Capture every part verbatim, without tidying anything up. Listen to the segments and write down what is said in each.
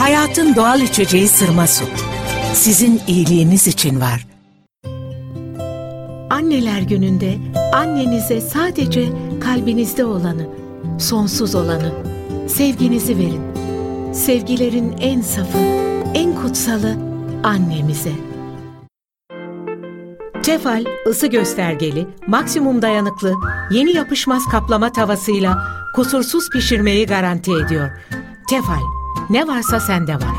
Hayatın doğal içeceği Sırma Su. Sizin iyiliğiniz için var. Anneler Günü'nde annenize sadece kalbinizde olanı, sonsuz olanı, sevginizi verin. Sevgilerin en safı, en kutsalı annemize. Tefal, ısı göstergeli, maksimum dayanıklı, yeni yapışmaz kaplama tavasıyla kusursuz pişirmeyi garanti ediyor. Tefal, ne varsa sende var.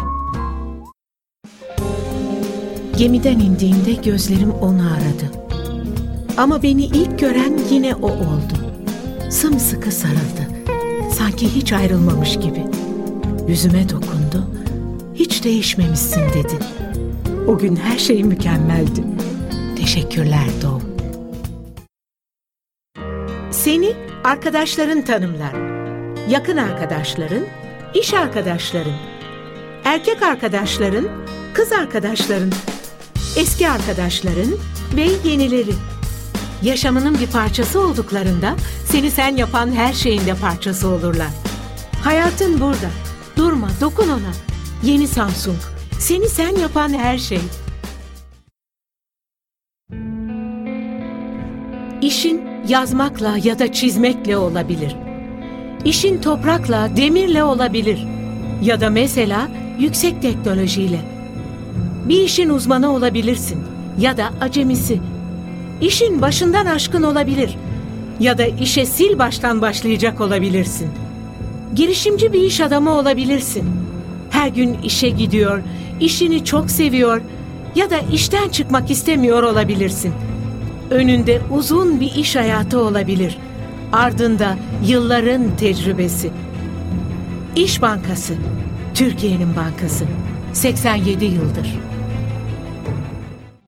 Gemiden indiğimde gözlerim onu aradı. Ama beni ilk gören yine o oldu. Sımsıkı sarıldı. Sanki hiç ayrılmamış gibi. Yüzüme dokundu. Hiç değişmemişsin dedi. O gün her şey mükemmeldi. Teşekkürler Doğum. Seni arkadaşların tanımlar. Yakın arkadaşların, iş arkadaşların, erkek arkadaşların, kız arkadaşların, eski arkadaşların ve yenileri. Yaşamının bir parçası olduklarında seni sen yapan her şeyin de parçası olurlar. Hayatın burada. Durma, dokun ona. Yeni Samsung. Seni sen yapan her şey. İşin yazmakla ya da çizmekle olabilir. İşin toprakla, demirle olabilir. Ya da mesela yüksek teknolojiyle. Bir işin uzmanı olabilirsin ya da acemisi. İşin başından aşkın olabilir ya da işe sil baştan başlayacak olabilirsin. Girişimci bir iş adamı olabilirsin. Her gün işe gidiyor, işini çok seviyor ya da işten çıkmak istemiyor olabilirsin. Önünde uzun bir iş hayatı olabilir. Ardında yılların tecrübesi. İş Bankası, Türkiye'nin bankası. seksen yedi yıldır.